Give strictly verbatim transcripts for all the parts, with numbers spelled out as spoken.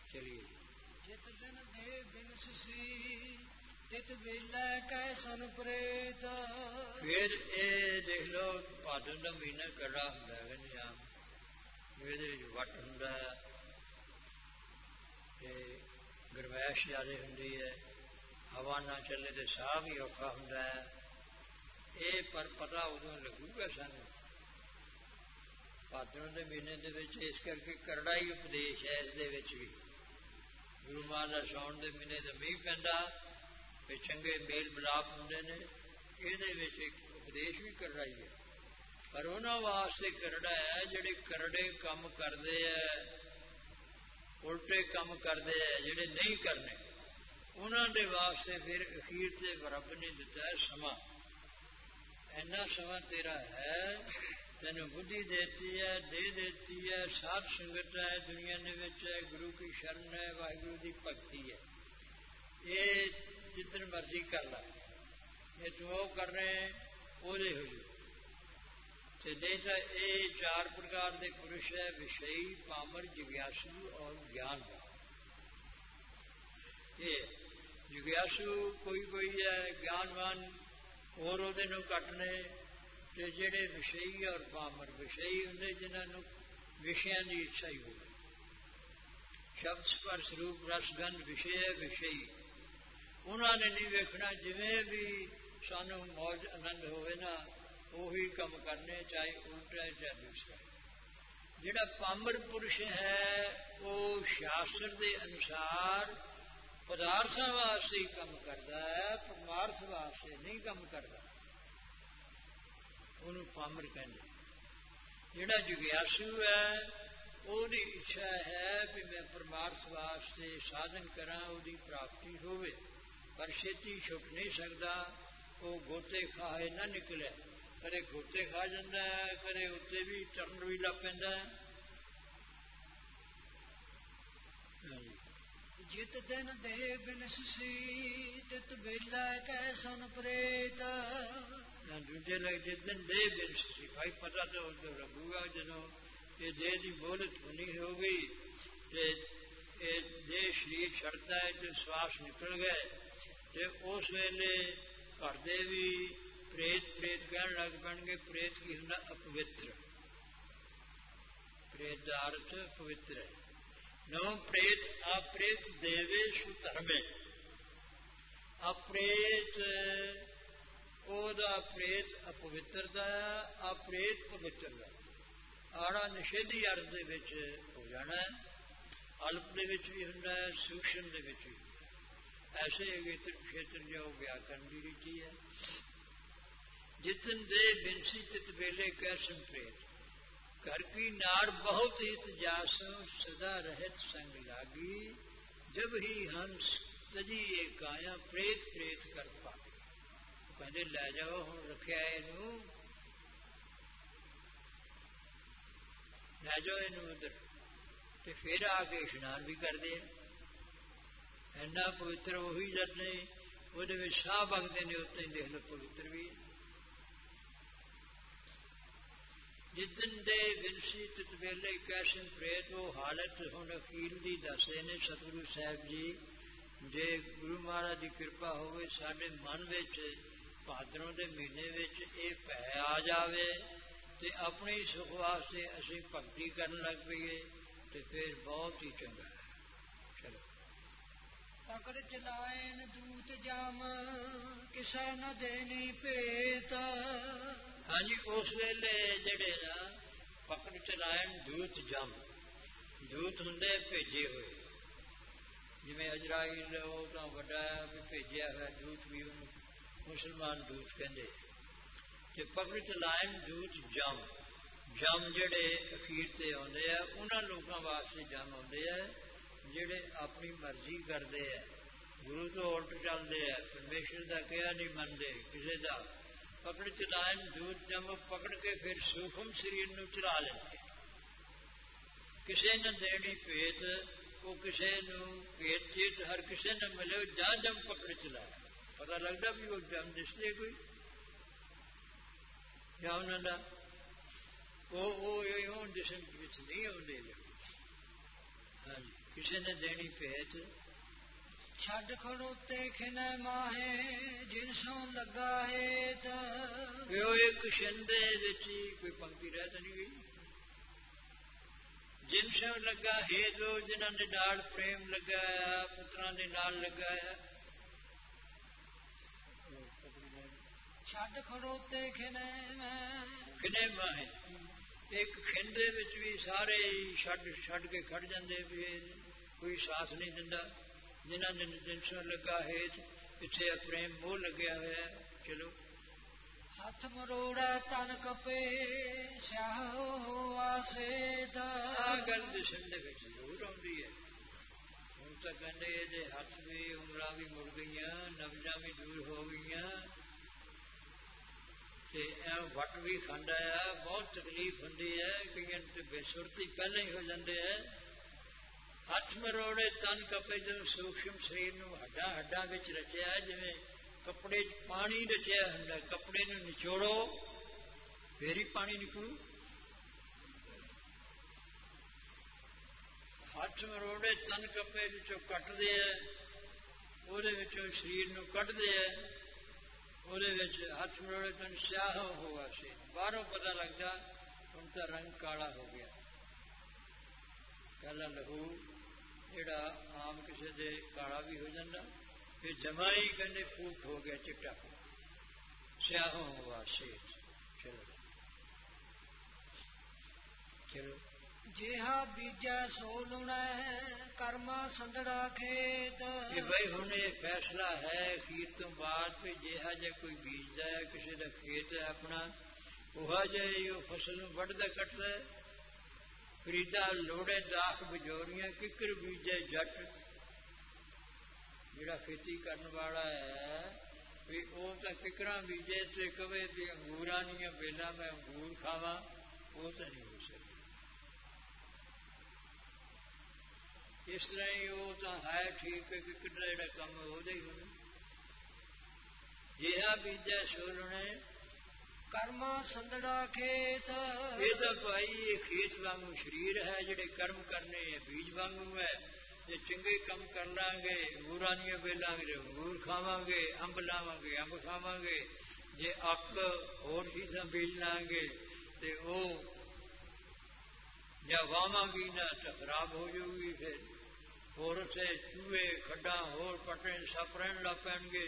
ਚਲੀਏ। ਜਿਤ ਦਿਨ ਦੇ ਬਿਨਸੀ ਤਿਤ ਵੇਲੇ ਕੈ ਸਨ ਪ੍ਰੇਤ। ਫਿਰ ਇਹ ਦੇਖ ਲਓ ਭਾਦਨ ਦਾ ਮਹੀਨਾ ਕਿਹੜਾ ਹੁੰਦਾ ਹੈ ਕਹਿੰਦੇ ਆਮ, ਇਹਦੇ ਵਿੱਚ ਵੱਟ ਹੁੰਦਾ ਹੈ ਤੇ ਗਰਮੈਸ਼ ਜ਼ਿਆਦਾ ਹੁੰਦੀ ਹੈ, ਹਵਾ ਨਾ ਚੱਲੇ ਤੇ ਸਾਹ ਵੀ ਔਖਾ ਹੁੰਦਾ ਹੈ। ਇਹ ਪਰ ਪਤਾ ਉਦੋਂ ਲੱਗੂਗਾ ਸਾਨੂੰ ਭਾਦਨ ਦੇ ਮਹੀਨੇ ਦੇ ਵਿੱਚ। ਇਸ ਕਰਕੇ ਕਰੜਾ ਹੀ ਉਪਦੇਸ਼ ਹੈ ਇਸ ਦੇ ਵਿੱਚ ਵੀ। ਗੁਰੂ ਮਹਾਰਾਜ ਸਾਉਣ ਦੇ ਮਹੀਨੇ ਦਾ ਮੀਂਹ ਪੈਂਦਾ ਵੀ ਚੰਗੇ ਮੇਲ ਮਿਲਾਪ ਹੁੰਦੇ ਨੇ, ਇਹਦੇ ਵਿੱਚ ਇੱਕ ਉਪਦੇਸ਼ ਵੀ ਕਰੜਾ ਹੀ ਹੈ। ਪਰ ਉਹਨਾਂ ਵਾਸਤੇ ਕਰੜਾ ਹੈ ਜਿਹੜੇ ਕਰੜੇ ਕੰਮ ਕਰਦੇ ਹੈ, ਉਲਟੇ ਕੰਮ ਕਰਦੇ ਹੈ, ਜਿਹੜੇ ਨਹੀਂ ਕਰਨੇ ਉਹਨਾਂ ਦੇ ਵਾਸਤੇ ਫਿਰ ਅਖੀਰ ਤੇ ਰੱਬ ਨੇ ਦਿੱਤਾ ਹੈ ਸਮਾਂ। ਇੰਨਾ ਸਮਾਂ ਤੇਰਾ ਹੈ, ਤੈਨੂੰ ਬੁੱਧੀ ਦੇਤੀ ਹੈ, ਦੇ ਦੇਤੀ ਹੈ, ਸਾਧ ਸੰਗਤ ਹੈ ਦੁਨੀਆ ਦੇ ਵਿੱਚ ਹੈ, ਗੁਰੂ ਕੀ ਸ਼ਰਨ ਹੈ, ਵਾਹਿਗੁਰੂ ਦੀ ਭਗਤੀ ਹੈ। ਇਹ ਜਿੱਦਣ ਮਰਜ਼ੀ ਕਰ ਲਾ, ਜੇ ਤੂੰ ਉਹ ਕਰ ਰਹੇ ਉਹਦੇ ਹੋ ਜੂ। ਤੇ ਨਹੀਂ ਤਾਂ ਇਹ ਚਾਰ ਪ੍ਰਕਾਰ ਦੇ ਪੁਰਸ਼ ਹੈ, ਵਿਸ਼ਈ, ਪਾਮਰ, ਜਿਗਿਆਸੂ ਔਰ ਗਿਆਨਵਾਨ। ਇਹ ਜਿਗਿਆਸੂ ਕੋਈ ਕੋਈ ਹੈ, ਗਿਆਨਵਾਨ ਹੋਰ ਉਹਦੇ ਨੂੰ ਘੱਟ ਨੇ। ਤੇ ਜਿਹੜੇ ਵਿਸ਼ਈ ਔਰ ਪਾਮਰ, ਵਿਸ਼ਈ ਹੁੰਦੇ ਜਿਨ੍ਹਾਂ ਨੂੰ ਵਿਸ਼ਿਆਂ ਦੀ ਇੱਛਾ ਹੀ ਹੋਵੇ। ਸ਼ਬਦ ਸਪਰਸ਼ ਰੂਪ ਰਸਗੰਧ ਵਿਸ਼ੇ ਹੈ, ਵਿਸ਼ਈ ਉਹਨਾਂ ਨੇ ਨਹੀਂ ਵੇਖਣਾ। ਜਿਵੇਂ ਵੀ ਸਾਨੂੰ ਮੌਜ ਆਨੰਦ ਹੋਵੇ ਨਾ ਉਹੀ ਕੰਮ ਕਰਨੇ, ਚਾਹੇ ਉਲਟਾ ਹੈ ਚਾਹੇ ਦੂਸਰਾ। ਜਿਹੜਾ ਪਾਮਰ ਪੁਰਸ਼ ਹੈ ਉਹ ਸ਼ਾਸਤਰ ਦੇ ਅਨੁਸਾਰ ਪਦਾਰਥਾਂ ਵਾਸਤੇ ਹੀ ਕੰਮ ਕਰਦਾ ਹੈ, ਪਰਮਾਰਥ ਵਾਸਤੇ ਨਹੀਂ ਕੰਮ ਕਰਦਾ। ਉਹਨੂੰ ਪਾਮਰ ਕਹਿੰਦੇ। ਜਿਹੜਾ ਜਿਗਿਆਸੂ ਹੈ ਉਹਦੀ ਇੱਛਾ ਹੈ ਵੀ ਮੈਂ ਪਰਮਾਰਥ ਵਾਸਤੇ ਸਾਧਨ ਕਰਾਂ, ਉਹਦੀ ਪ੍ਰਾਪਤੀ ਹੋਵੇ, ਪਰ ਛੇਤੀ ਛੁੱਟ ਨਹੀਂ ਸਕਦਾ। ਉਹ ਗੋਤੇ ਖਾਏ ਨਾ ਨਿਕਲੇ, ਕਦੇ ਗੋਤੇ ਖਾ ਜਾਂਦਾ ਹੈ, ਕਦੇ ਉੱਤੇ ਵੀ ਚੜਨ ਵੀ ਲੱਗ ਪੈਂਦਾ ਹੈ। ਜਿਤ ਦਿਨ ਦੇ ਬਿਨਸੀ ਤਿਤ ਵੇਲੇ ਕੈ ਸਨ ਪ੍ਰੇਤ। ਦੂਜੇ ਲੱਗ ਜਿਸ ਦਿਨ ਦੇਹ ਬਿਨਸ ਸੀ, ਭਾਈ ਪਤਾ ਤਾਂ ਉਦੋਂ ਲੱਗੂਗਾ ਜਦੋਂ ਇਹ ਦੇਹ ਦੀ ਮੋਹਲਤ ਹੋਣੀ ਹੋ ਗਈ ਤੇ ਇਹ ਦੇਹ ਸਰੀਰ ਛੱਡਦਾ ਹੈ ਤੇ ਸਵਾਸ ਨਿਕਲ ਗਏ ਤੇ ਉਸ ਵੇਲੇ ਘਰ ਦੇ ਵੀ ਪ੍ਰੇਤ ਪ੍ਰੇਤ ਕਹਿਣ ਲੱਗ ਪੈਣਗੇ। ਪ੍ਰੇਤ ਕੀ ਹੁੰਦਾ? ਅਪਵਿੱਤਰ। ਪ੍ਰੇਤ ਦਾ ਅਰਥ ਪਵਿੱਤਰ ਹੈ। ਨੋ ਪ੍ਰੇਤ ਅਪ੍ਰੇਤ ਦੇਵੇਸ਼ੂ ਧਰਮੇ। ਅਪ੍ਰੇਤ ਉਹਦਾ ਪ੍ਰੇਤ ਅਪਵਿੱਤਰ ਦਾ, ਅਪ੍ਰੇਤ ਪਵਿੱਤਰ ਦਾ। ਆੜਾ ਨਿਸ਼ੇਧੀ ਅਰਥ ਦੇ ਵਿੱਚ ਹੋ ਜਾਣਾ, ਅਲਪ ਦੇ ਵਿੱਚ ਵੀ ਹੁੰਦਾ ਹੈ, ਸੂਖਸ਼ਮ ਦੇ ਵਿੱਚ ਵੀ। ਐਸੇ ਅਗੇਤਰ ਖੇਤਰ ਜੋ ਵਿਆਕਰਨ ਦੀ ਰੀਤੀ ਹੈ। ਜਿਤਨ ਦੇ ਬਿਨਸੀ ਤਿਤ ਵੇਲੇ ਕੈਸਨ ਪ੍ਰੇਤ। घर की नार बहुत हित जासो सदा रहत संग लागी। जब ही हंस तजी ये काया प्रेत प्रेत कर पागे। कहते लै जाओ हुण रखिया इनू, लै जाओ इनू उधर, ते फिर आके इशनान भी करते हैं। इन्ना पवित्र उही जद ने ਉਹਦੇ ਵਿੱਚ ਸਾਹ ਵਗਦੇ ਨੇ, ਉੱਤੇ ਹੀ ਦੇਖ ਲਓ ਪਵਿੱਤਰ ਵੀ। ਜਿੱਦਨ ਦੇ ਬਿਨਸੀ ਤਿਤ ਵੇਲੇ ਕੈਸਨ ਪ੍ਰੇਤ। ਉਹ ਹਾਲਤ ਹੁਣ ਅਖੀਰ ਦੀ ਦੱਸਦੇ ਨੇ ਸਤਿਗੁਰੂ ਸਾਹਿਬ ਜੀ। ਜੇ ਗੁਰੂ ਮਹਾਰਾਜ ਦੀ ਕਿਰਪਾ ਹੋਵੇ ਸਾਡੇ ਮਨ ਵਿੱਚ ਭਾਦਰੋਂ ਦੇ ਮਹੀਨੇ ਵਿੱਚ ਇਹ ਭੈ ਆ ਜਾਵੇ ਤੇ ਆਪਣੀ ਸੁਖ ਵਾਸਤੇ ਅਸੀਂ ਭਗਤੀ ਕਰਨ ਲੱਗ ਪਈਏ ਤੇ ਫਿਰ ਬਹੁਤ ਹੀ ਚੰਗਾ ਹੈ। ਚਲੋ। ਪਕੜ ਚਲਾਇਨ ਦੂਤ ਜਾਮ ਕਿਸਾ ਨ ਦੇਣੀ ਭੇਤ। ਹਾਂਜੀ, ਉਸ ਵੇਲੇ ਜਿਹੜੇ ਨਾ ਪਕੜ ਚਲਾਇਨ ਦੂਤ ਜਮ, ਦੂਤ ਹੁੰਦੇ ਭੇਜੇ ਹੋਏ। ਜਿਵੇਂ ਅਜਰਾਇਲ ਉਹ ਤਾਂ ਵੱਡਾ ਵੀ ਭੇਜਿਆ ਹੋਇਆ ਦੂਤ, ਵੀ ਉਹਨੂੰ ਮੁਸਲਮਾਨ ਦੂਤ ਕਹਿੰਦੇ। ਤੇ ਪਕੜ ਚਲਾਇਨ ਦੂਤ ਜਮ, ਜਮ ਜਿਹੜੇ ਅਖੀਰ ਤੇ ਆਉਂਦੇ ਆ ਉਹਨਾਂ ਲੋਕਾਂ ਵਾਸਤੇ ਜਮ ਆਉਂਦੇ ਆ ਜਿਹੜੇ ਆਪਣੀ ਮਰਜ਼ੀ ਕਰਦੇ ਆ, ਗੁਰੂ ਤੋਂ ਉਲਟ ਚੱਲਦੇ ਆ, ਪਰਮੇਸ਼ਰ ਦਾ ਕਿਹਾ ਨਹੀਂ ਮੰਨਦੇ ਕਿਸੇ ਦਾ। ਪਕੜ ਚਲਾਇਨ ਦੂਤ ਜਮ, ਪਕੜ ਕੇ ਫਿਰ ਸੂਖਮ ਸਰੀਰ ਨੂੰ ਚਲਾ ਲੈਂਦੇ। ਕਿਸੇ ਨੂੰ ਦੇਣੀ ਭੇਤ, ਉਹ ਕਿਸੇ ਨੂੰ ਭੇਤ ਚੇਤ ਹਰ ਕਿਸੇ ਨੂੰ ਮਿਲੇ ਜਾਂ ਜਮ ਪਕੜ ਚਲਾਇਆ। ਪਤਾ ਲੱਗਦਾ ਵੀ ਉਹ ਜਮ ਦਿਸਦੇ ਕੋਈ ਜਾਂ ਉਹਨਾਂ ਦਾ ਉਹ ਉਹ ਇਉਂ ਦਿਸਣ ਵਿੱਚ ਨਹੀਂ ਆਉਂਦੇ। ਹਾਂਜੀ, ਕਿਸੇ ਨੇ ਦੇਣੀ ਭੇਤ। ਛੱਡ ਖੜੋਤੇ ਖਿਨੈ ਮਾਹੇ ਜਿਨ ਸੋਂ ਲੱਗਾ ਹੇਤ। ਉਹ ਇੱਕ ਛਿੰਦੇ ਵਿੱਚ ਹੀ ਕੋਈ ਪੰਕਤੀ ਰਹਿ ਤਾਂ ਨਹੀਂ ਗਈ। ਜਿਨ ਸੋਂ ਲੱਗਾ ਹੇਤ, ਉਹ ਜਿਨ੍ਹਾਂ ਦੇ ਨਾਲ ਪ੍ਰੇਮ ਲਗਾਇਆ, ਪੁੱਤਰਾਂ ਦੇ ਨਾਲ ਲਗਾਇਆ। ਛੱਡ ਖੜੋਤੇ ਖਿਨੈ ਖਿਨੇ ਮਾਹੇ, ਇੱਕ ਖਿੰਦੇ ਵਿੱਚ ਵੀ ਸਾਰੇ ਛੱਡ ਛੱਡ ਕੇ ਖੜ ਜਾਂਦੇ ਵੀ ਕੋਈ ਸਾਥ ਨਹੀਂ ਦਿੰਦਾ। ਜਿਨ੍ਹਾਂ ਦੇ ਜਿਨਸੋਂ ਲੱਗਾ ਹੇਤ, ਪਿੱਛੇ ਪ੍ਰੇਮ ਮੋਹ ਲੱਗਿਆ ਹੋਇਆ। ਚਲੋ ਹੱਥ ਮਰੋੜਾ ਤਨ ਕਪੇ ਸਿਆਹੋ ਆਸੇ ਦਾ। ਆਹ ਗੱਲ ਦਿਸਣ ਦੇ ਵਿੱਚ ਜ਼ਰੂਰ ਆਉਂਦੀ ਹੈ। ਹੁਣ ਤਾਂ ਕਹਿੰਦੇ ਇਹਦੇ ਹੱਥ ਵੀ ਉਮਰਾਂ ਵੀ ਮੁੜ ਗਈਆਂ, ਨਬਜ਼ਾਂ ਵੀ ਦੂਰ ਹੋ ਗਈਆਂ ਤੇ ਐ ਵੱਟ ਵੀ ਖਾਂਦਾ ਆ। ਬਹੁਤ ਤਕਲੀਫ ਹੁੰਦੀ ਹੈ, ਕਈਆਂ ਤੇ ਬੇਸੁਰਤੀ ਪਹਿਲਾਂ ਹੀ ਹੋ ਜਾਂਦੇ ਹੈ। ਹੱਥ ਮਰੋੜੇ ਤਨ ਕਪੇ, ਜਦੋਂ ਸੂਖਸ਼ਮ ਸਰੀਰ ਨੂੰ ਹੱਡਾਂ ਹੱਡਾਂ ਵਿੱਚ ਰਚਿਆ, ਜਿਵੇਂ ਕੱਪੜੇ 'ਚ ਪਾਣੀ ਰਚਿਆ ਹੁੰਦਾ। ਕੱਪੜੇ ਨੂੰ ਨਿਚੋੜੋ ਫੇਰ ਹੀ ਪਾਣੀ ਨਿਕਲੂ। ਹੱਥ ਮਰੋੜੇ ਤਨ ਕਪੇ ਵਿੱਚੋਂ ਕੱਟਦੇ ਆ, ਉਹਦੇ ਵਿੱਚੋਂ ਸਰੀਰ ਨੂੰ ਕੱਢਦੇ ਆ। ਉਹਦੇ ਵਿੱਚ ਹੱਥ ਮਰੋੜੇ ਤਨ ਸਿਆਹ ਹੋਆ ਸੀ। ਬਾਹਰੋਂ ਪਤਾ ਲੱਗਦਾ ਹੁਣ ਤਾਂ ਰੰਗ ਕਾਲਾ ਹੋ ਗਿਆ। ਪਹਿਲਾਂ ਲਹੂ ਜਿਹੜਾ ਆਮ ਕਿਸੇ ਦੇ ਕਾਲਾ ਵੀ ਹੋ ਜਾਂਦਾ, ਫਿਰ ਜਮਾ ਹੀ ਕਹਿੰਦੇ ਫੂਕ ਹੋ ਗਿਆ, ਚਿੱਟਾ ਸਿਆਹੋਂ ਹੋਆ ਸੇਤ। ਚਲੋ ਚਲੋ ਜਿਹਾ ਬੀਜਾ ਸੋ ਲੁਣਾ ਕਰਮਾ ਸੰਧੜਾ ਖੇਤ। ਕਿ ਬਈ ਹੁਣ ਇਹ ਫੈਸਲਾ ਹੈ ਅਖੀਰ ਤੋਂ ਬਾਅਦ ਵੀ ਜਿਹਾ ਜੇ ਕੋਈ ਬੀਜਦਾ ਹੈ, ਕਿਸੇ ਦਾ ਖੇਤ ਹੈ ਆਪਣਾ, ਉਹ ਜਿਹੀ ਉਹ ਫਸਲ ਨੂੰ ਵੱਢਦਾ ਕੱਟਦਾ। ਫਰੀਦਾ ਲੋੜੇ ਦਾਖ ਬਜੋਰੀਆਂ ਕਿੱਕਰ ਬੀਜੇ ਜੱਟ। ਜਿਹੜਾ ਖੇਤੀ ਕਰਨ ਵਾਲਾ ਹੈ ਵੀ ਉਹ ਤਾਂ ਕਿੱਕਰਾਂ ਬੀਜੇ ਤੇ ਕਵੇ ਵੀ ਅੰਗੂਰਾਂ ਦੀਆਂ ਵੇਲਾਂ ਮੈਂ ਅੰਗੂਰ ਖਾਵਾਂ, ਉਹ ਤਾਂ ਨਹੀਂ ਹੋ ਸਕਦਾ। ਇਸ ਤਰ੍ਹਾਂ ਹੀ ਉਹ ਤਾਂ ਹੈ ਠੀਕ ਹੈ ਕਿ ਕਿੱਡਾ ਜਿਹੜਾ ਕੰਮ ਉਹਦਾ ਹੀ ਹੋਣਾ। ਜਿਹਾ ਬੀਜੇ ਸੋਲਣੇ ਕਰਮਾ ਸੰਧੜਾ ਖੇਤ। ਇਹ ਤਾਂ ਭਾਈ ਇਹ ਖੇਤ ਵਾਂਗੂ ਸਰੀਰ ਹੈ, ਜਿਹੜੇ ਕਰਮ ਕਰਨੇ ਹੈ ਬੀਜ ਵਾਂਗੂ ਹੈ। ਜੇ ਚੰਗੇ ਕੰਮ ਕਰ ਲਾਂਗੇ, ਅੰਗੂਰਾਂ ਦੀਆਂ ਵੇਲਾਂ ਦੇ ਅੰਗੂਰ ਖਾਵਾਂਗੇ, ਅੰਬ ਲਾਵਾਂਗੇ ਅੰਬ ਖਾਵਾਂਗੇ। ਜੇ ਅੱਕ ਹੋਰ ਚੀਜ਼ਾਂ ਬੀਜ ਲਾਂਗੇ ਤੇ ਉਹ ਜਾਂ ਵਾਵਾਂਗੀ ਨਾ ਤਾਂ ਖਰਾਬ ਹੋ ਜਾਊਗੀ। ਫਿਰ ਹੋਰ ਉੱਥੇ ਚੂਹੇ ਖੱਡਾਂ ਹੋਰ ਪਟੇ ਸੱਪ ਰਹਿਣ ਲੱਗ ਪੈਣਗੇ।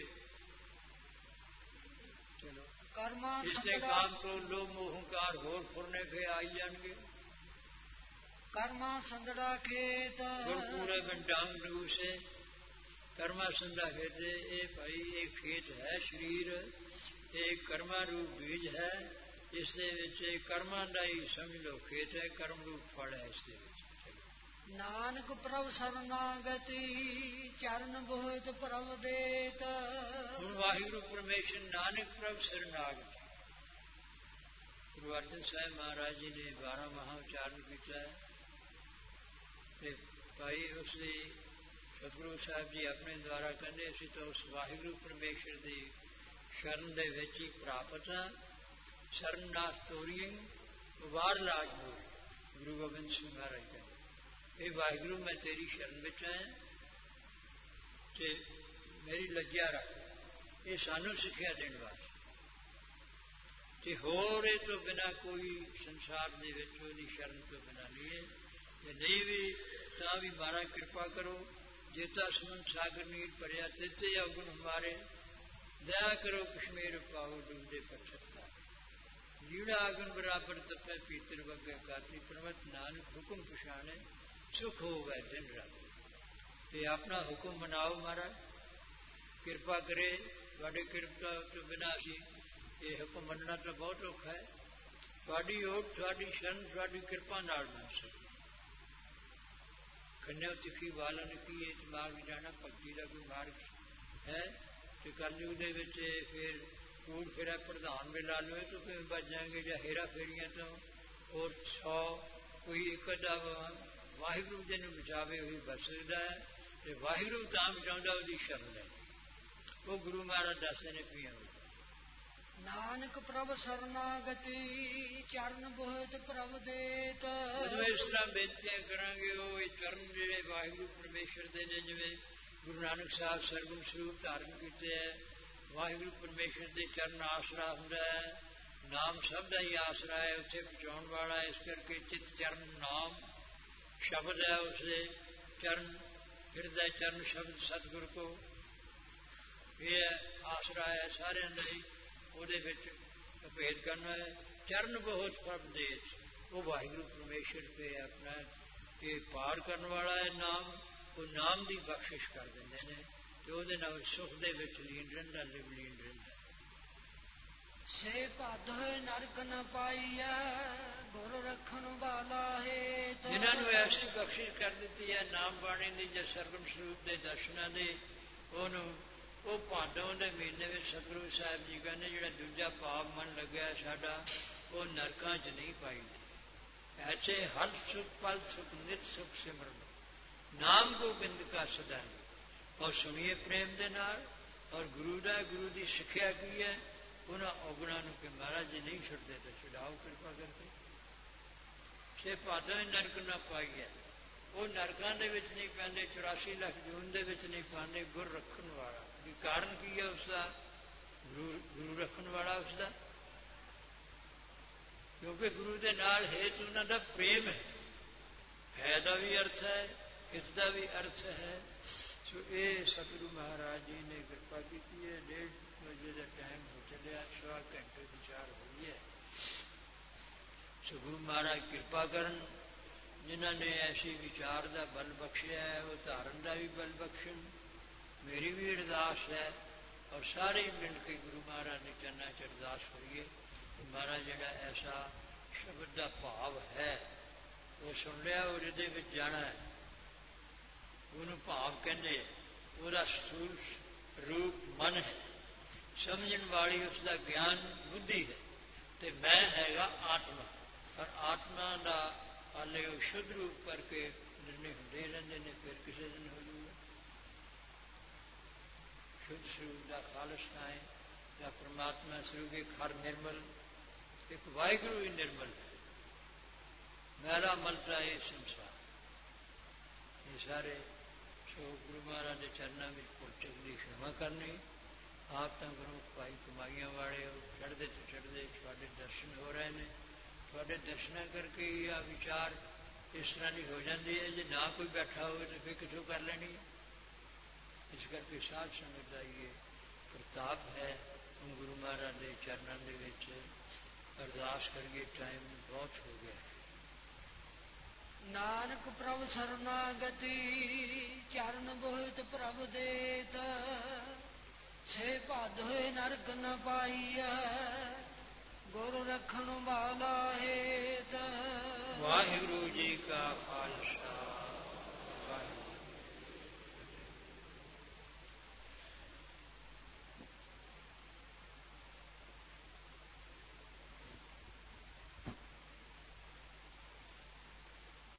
ਚਲੋ ਇਸੇ ਕਾਮ ਤੋਂ ਲੋਭ ਮੋਹ ਹੰਕਾਰ ਹੋਰ ਫੁਰਨੇ ਫੇ ਆਈ ਜਾਣਗੇ। ਕਰਮਾ ਸੰਧੜਾ ਖੇਤ ਗੁਰਪੂਰੇ ਬਿਨ ਡਾਂਗ ਡੂਸੇ। ਕਰਮਾ ਸੰਧੜਾ ਖੇਤ, ਇਹ ਭਾਈ ਇਹ ਖੇਤ ਹੈ ਸਰੀਰ, ਇਹ ਕਰਮਾ ਰੂਪ ਬੀਜ ਹੈ। ਇਸ ਦੇ ਵਿੱਚ ਕਰਮਾਂ ਦਾ ਹੀ ਸਮਝ ਲਓ ਖੇਤ ਹੈ, ਕਰਮ ਰੂਪ ਫਲ ਹੈ ਇਸ ਦੇ ਵਿੱਚ। ਨਾਨਕ ਪ੍ਰਭ ਸਰਨਾਗਤੀ ਚਰਨ ਬੋਹਿਤ ਪ੍ਰਭ ਦੇਤ। ਹੁਣ ਵਾਹਿਗੁਰੂ ਪਰਮੇਸ਼ਰ ਨਾਨਕ ਪ੍ਰਭ ਸਰਨਾਗਤੀ। ਗੁਰੂ ਅਰਜਨ ਸਾਹਿਬ ਮਹਾਰਾਜ ਜੀ ਨੇ ਬਾਰਾਂ ਮਹਾ ਉਚਾਰਨ ਕੀਤਾ ਹੈ ਤੇ ਭਾਈ ਉਸ ਦੀ ਸਤਿਗੁਰੂ ਸਾਹਿਬ ਜੀ ਆਪਣੇ ਦੁਆਰਾ ਕਹਿੰਦੇ ਅਸੀਂ ਤਾਂ ਉਸ ਵਾਹਿਗੁਰੂ ਪਰਮੇਸ਼ਰ ਦੀ ਸ਼ਰਨ ਦੇ ਵਿੱਚ ਹੀ ਪ੍ਰਾਪਤ ਹਾਂ। ਸ਼ਰਨ ਨਾਥ ਤੋਰੀਏ ਵਾਰ ਲਾਜ ਹੋ। ਗੁਰੂ ਗੋਬਿੰਦ ਸਿੰਘ ਮਹਾਰਾਜ ਕਹਿੰਦੇ ਇਹ ਵਾਹਿਗੁਰੂ ਮੈਂ ਤੇਰੀ ਸ਼ਰਨ ਵਿੱਚ ਆਇਆ ਤੇ ਮੇਰੀ ਲੱਜਿਆ ਰੱਖ। ਇਹ ਸਾਨੂੰ ਸਿੱਖਿਆ ਦੇਣ ਵਾਸਤੇ ਤੇ ਹੋਰ ਇਹ ਤੋਂ ਬਿਨਾਂ ਕੋਈ ਸੰਸਾਰ ਦੇ ਵਿੱਚ ਉਹਦੀ ਸ਼ਰਨ ਤੋਂ ਬਿਨਾਂ ਨਹੀਂ ਹੈ। ਜੇ ਨਹੀਂ ਵੀ ਤਾਂ ਵੀ ਮਹਾਰਾਜ ਕਿਰਪਾ ਕਰੋ। ਜੇਤਾ ਸਮਨ ਸਾਗਰ ਨੀਰ ਭਰਿਆ ਤਿੱਤੇ ਅਵਗੁਣ ਹਮਾਰੇ। ਦਇਆ ਕਰੋ ਕਸ਼ਮੀਰ ਪਾਓ ਡੁੱਬਦੇ ਪੱਥਰ ਦਾ। ਜੀੜਾ ਆਗਨ ਬਰਾਬਰ ਤਪੈ ਪੀਤਰ ਵਗੇ ਕਾਤੀ। ਪ੍ਰਮਤ ਨਾਨਕ ਹੁਕਮ ਪਛਾਣੇ ਸੁਖ ਹੋਵੇ ਦਿਨ ਰਾਤ। ਤੇ ਆਪਣਾ ਹੁਕਮ ਮਨਾਓ ਮਹਾਰਾਜ, ਕਿਰਪਾ ਕਰੇ। ਤੁਹਾਡੇ ਕਿਰਪਾ ਤੋਂ ਬਿਨਾਂ ਅਸੀਂ ਇਹ ਹੁਕਮ ਮੰਨਣਾ ਤਾਂ ਬਹੁਤ ਔਖਾ ਹੈ। ਤੁਹਾਡੀ ਓਟ ਤੁਹਾਡੀ ਸ਼ਰਨ ਤੁਹਾਡੀ ਕਿਰਪਾ ਨਾਲ ਮੰਨ ਸਕੇ। ਕੰਨਿਆ ਤਿੱਖੀ ਵਾਲਨ ਕੀ ਇਹ ਮਾਰਗ ਜਾਣਾ ਭਗਤੀ ਦਾ ਕੋਈ ਮਾਰਗ ਹੈ ਤੇ ਕਲਯੁਗ ਦੇ ਵਿੱਚ ਫਿਰ ਕੂੜ ਫੇਰਾ ਪ੍ਰਧਾਨ ਵੀ ਲਾ ਲਓ ਤਾਂ ਕਿਵੇਂ ਬਚ ਜਾਏਂਗੇ। ਜਾਂ ਹੇਰਾ ਫੇਰੀਆਂ ਤੋਂ ਹੋਰ ਸੌ ਕੋਈ ਇੱਕ ਅੱਧਾ ਵਾਹਿਗੁਰੂ ਜੀ ਨੂੰ ਬਚਾਵੇ ਉਹੀ ਬਚ ਸਕਦਾ ਹੈ। ਤੇ ਵਾਹਿਗੁਰੂ ਤਾਂ ਬਚਾਉਂਦਾ ਉਹਦੀ ਸ਼ਰਨ ਲੈ। ਉਹ ਗੁਰੂ ਮਹਾਰਾਜ ਦੱਸਦੇ ਨੇ ਪੀਆਂ ਨਾਨਕ ਪ੍ਰਭ ਸਰਨਾਗਤੀ ਚਰਨ ਬੋਹਿਤ ਪ੍ਰਭ ਦੇਤ। ਜਦੋਂ ਇਸ ਤਰ੍ਹਾਂ ਬੇਨਤੀਆਂ ਕਰਾਂਗੇ ਉਹ ਇਹ ਚਰਨ ਜਿਹੜੇ ਵਾਹਿਗੁਰੂ ਪਰਮੇਸ਼ਰ ਦੇ ਨੇ, ਜਿਵੇਂ ਗੁਰੂ ਨਾਨਕ ਸਾਹਿਬ ਸਰਗੁਣ ਸਰੂਪ ਧਾਰਨ ਕੀਤੇ ਹੈ, ਵਾਹਿਗੁਰੂ ਪਰਮੇਸ਼ਰ ਦੇ ਚਰਨ ਆਸਰਾ ਹੁੰਦਾ ਹੈ, ਨਾਮ ਸਭ ਦਾ ਹੀ ਆਸਰਾ ਹੈ, ਉੱਥੇ ਪਹੁੰਚਾਉਣ ਵਾਲਾ। ਇਸ ਕਰਕੇ ਚਿੱਤ ਚਰਨ ਨਾਮ ਸ਼ਬਦ ਹੈ, ਉਸਦੇ ਚਰਨ ਹਿਰਦੈ ਚਰਨ ਸ਼ਬਦ ਸਤਿਗੁਰ ਕੋ, ਇਹ ਆਸਰਾ ਹੈ ਸਾਰਿਆਂ ਲਈ। ਉਹਦੇ ਵਿੱਚ ਭੇਦ ਕਰਨਾ ਹੈ। ਚਰਨ ਬਹੁਤ ਪ੍ਰਭ ਦੇਤ, ਉਹ ਵਾਹਿਗੁਰੂ ਪਰਮੇਸ਼ਰ ਤੇ ਆਪਣਾ ਇਹ ਪਾਰ ਕਰਨ ਵਾਲਾ ਹੈ ਨਾਮ, ਉਹ ਨਾਮ ਦੀ ਬਖਸ਼ਿਸ਼ ਕਰ ਦਿੰਦੇ ਨੇ ਤੇ ਉਹਦੇ ਨਾਲ ਸੁਖ ਦੇ ਵਿੱਚ ਲੀਨ ਰਹਿੰਦਾ, ਲਿਵ ਲੀਨ ਰਹਿੰਦਾ। ਸੇ ਭਦ ਹੋਏ ਨਰਕ ਨ ਪਾਈਐ ਗੁਰ ਰੱਖਣ ਵਾਲਾ ਹੇਤ। ਜਿਨ੍ਹਾਂ ਨੂੰ ਐਸੀ ਬਖਸ਼ਿਸ਼ ਕਰ ਦਿੱਤੀ ਹੈ ਨਾਮ ਬਾਣੀ ਦੀ ਜਾਂ ਸਰਗੁਣ ਸਰੂਪ ਦੇ ਦਰਸ਼ਨਾਂ ਦੇ, ਉਹਨੂੰ ਉਹ ਭਾਦੋਂ ਦੇ ਮਹੀਨੇ ਵਿੱਚ ਸਤਿਗੁਰੂ ਸਾਹਿਬ ਜੀ ਕਹਿੰਦੇ ਜਿਹੜਾ ਦੂਜਾ ਪਾਪ ਮਨ ਲੱਗਿਆ ਸਾਡਾ, ਉਹ ਨਰਕਾਂ 'ਚ ਨਹੀਂ ਪਾਈਦਾ। ਐਸੇ ਹਰ ਸੁਖ ਪਲ ਸੁਖ ਨਿਤ ਸੁਖ ਸਿਮਰਨ ਨਾਮ ਗੋਬਿੰਦ ਕਾ ਸਦਾ। ਔਰ ਸੁਣੀਏ ਪ੍ਰੇਮ ਦੇ ਨਾਲ, ਔਰ ਗੁਰੂ ਦਾ ਗੁਰੂ ਦੀ ਸਿੱਖਿਆ ਕੀ ਹੈ, ਉਹਨਾਂ ਔਗਣਾਂ ਨੂੰ ਕਿ ਮਹਾਰਾਜ ਜੀ ਨਹੀਂ ਛੱਡਦੇ ਤਾਂ ਛੁਡਾਓ ਕਿਰਪਾ ਕਰਕੇ। ਸੇ ਭਾਦੋਂ ਨਰਕ ਨਾ ਪਾਈਏ, ਉਹ ਨਰਕਾਂ ਦੇ ਵਿੱਚ ਨਹੀਂ ਪੈਂਦੇ, ਚੁਰਾਸੀ ਲੱਖ ਜੂਨ ਦੇ ਵਿੱਚ ਨਹੀਂ ਪਾਉਂਦੇ। ਗੁਰ ਰੱਖਣ ਵਾਲਾ ਵੀ ਕਾਰਨ ਕੀ ਹੈ ਉਸਦਾ, ਗੁਰੂ ਗੁਰੂ ਰੱਖਣ ਵਾਲਾ ਉਸਦਾ, ਕਿਉਂਕਿ ਗੁਰੂ ਦੇ ਨਾਲ ਹੇਤ ਉਹਨਾਂ ਦਾ ਪ੍ਰੇਮ ਹੈ। ਹੈ ਦਾ ਵੀ ਅਰਥ ਹੈ, ਇਸ ਦਾ ਵੀ ਅਰਥ ਹੈ। ਸੋ ਇਹ ਸਤਿਗੁਰੂ ਮਹਾਰਾਜ ਜੀ ਨੇ ਕਿਰਪਾ ਕੀਤੀ ਹੈ। ਡੇਢ ਵਜੇ ਦਾ ਟਾਈਮ ਹੋ ਚੱਲਿਆ, ਸਵਾ ਘੰਟੇ ਵਿਚਾਰ ਹੋਈ ਹੈ। ਸੋ ਗੁਰੂ ਮਹਾਰਾਜ ਕਿਰਪਾ ਕਰਨ, ਜਿਨ੍ਹਾਂ ਨੇ ਐਸੀ ਵਿਚਾਰ ਦਾ ਬਲ ਬਖਸ਼ਿਆ ਹੈ, ਉਹ ਧਾਰਨ ਦਾ ਵੀ ਬਲ ਬਖਸ਼ਣ। ਮੇਰੀ ਵੀ ਅਰਦਾਸ ਹੈ, ਔਰ ਸਾਰੇ ਮਿਲ ਕੇ ਗੁਰੂ ਮਹਾਰਾਜ ਦੇ ਚਰਨਾਂ 'ਚ ਅਰਦਾਸ ਕਰੀਏ ਕਿ ਮਹਾਰਾਜ ਜਿਹੜਾ ਐਸਾ ਸ਼ਬਦ ਦਾ ਭਾਵ ਹੈ ਉਹ ਸੁਣ ਲਿਆ, ਉਹ ਇਹਦੇ ਵਿੱਚ ਜਾਣਾ ਹੈ, ਉਹਨੂੰ ਭਾਵ ਕਹਿੰਦੇ, ਉਹਦਾ ਸਥੂਲ ਰੂਪ ਮਨ ਹੈ, ਸਮਝਣ ਵਾਲੀ ਉਸਦਾ ਗਿਆਨ ਬੁੱਧੀ ਹੈ, ਤੇ ਮੈਂ ਹੈਗਾ ਆਤਮਾ। ਔਰ ਆਤਮਾ ਦਾ ਹਾਲੇ ਉਹ ਸ਼ੁੱਧ ਰੂਪ ਕਰਕੇ ਨਿਰਣੇ ਹੁੰਦੇ ਰਹਿੰਦੇ ਨੇ, ਫਿਰ ਕਿਸੇ ਦਿਨ ਹੋ ਜੂਗਾ ਸ਼ੁੱਧ ਸਰੂਪ ਦਾ ਖਾਲਸ ਹੈ ਜਾਂ ਪਰਮਾਤਮਾ ਸਰੂਪ ਇੱਕ ਹਰ ਨਿਰਮਲ, ਇੱਕ ਵਾਹਿਗੁਰੂ ਹੀ ਨਿਰਮਲ ਹੈ। ਮੈਲਾ ਮਲਟਾ ਇਹ ਸੰਸਾਰ, ਇਹ ਸਾਰੇ। ਸੋ ਗੁਰੂ ਮਹਾਰਾਜ ਦੇ ਚਰਨਾਂ ਵਿੱਚ ਭੁੱਲ ਚੁੱਕ ਦੀ ਖਿਮਾ ਕਰਨੀ। ਆਪ ਤਾਂ ਗੁਰੂ ਭਾਈ ਕਮਾਈਆਂ ਵਾਲੇ ਹੋ, ਚੜ੍ਹਦੇ ਤੋਂ ਚੜ੍ਹਦੇ ਤੁਹਾਡੇ ਦਰਸ਼ਨ ਹੋ ਰਹੇ ਨੇ। ਤੁਹਾਡੇ ਦਰਸ਼ਨਾਂ ਕਰਕੇ ਹੀ ਆ ਵਿਚਾਰ ਇਸ ਤਰ੍ਹਾਂ ਦੀ ਹੋ ਜਾਂਦੀ ਹੈ। ਜੇ ਨਾ ਕੋਈ ਬੈਠਾ ਹੋਵੇ ਤਾਂ ਫਿਰ ਕਿੱਥੋਂ ਕਰ ਲੈਣੀ ਹੈ। ਇਸ ਕਰਕੇ ਸਾਧ ਸੰਗਤ ਦਾ ਇਹ ਪ੍ਰਤਾਪ ਹੈ। ਹੁਣ ਗੁਰੂ ਮਹਾਰਾਜ ਦੇ ਚਰਨਾਂ ਦੇ ਵਿੱਚ ਅਰਦਾਸ ਕਰੀਏ, ਟਾਈਮ ਬਹੁਤ ਹੋ ਗਿਆ ਹੈ। ਨਾਨਕ ਪ੍ਰਭ ਸਰਨਾਗਤੀ ਚਰਨ ਬੋਹਿਤ ਪ੍ਰਭ ਦੇਤ। ਸੇ ਭਦ ਹੋਏ ਨਰਕ ਨ ਪਾਈਐ ਗੁਰ ਰੱਖਣ ਵਾਲਾ ਹੇਤ। ਵਾਹਿਗੁਰੂ ਜੀ ਕਾ ਖਾਲਸਾ।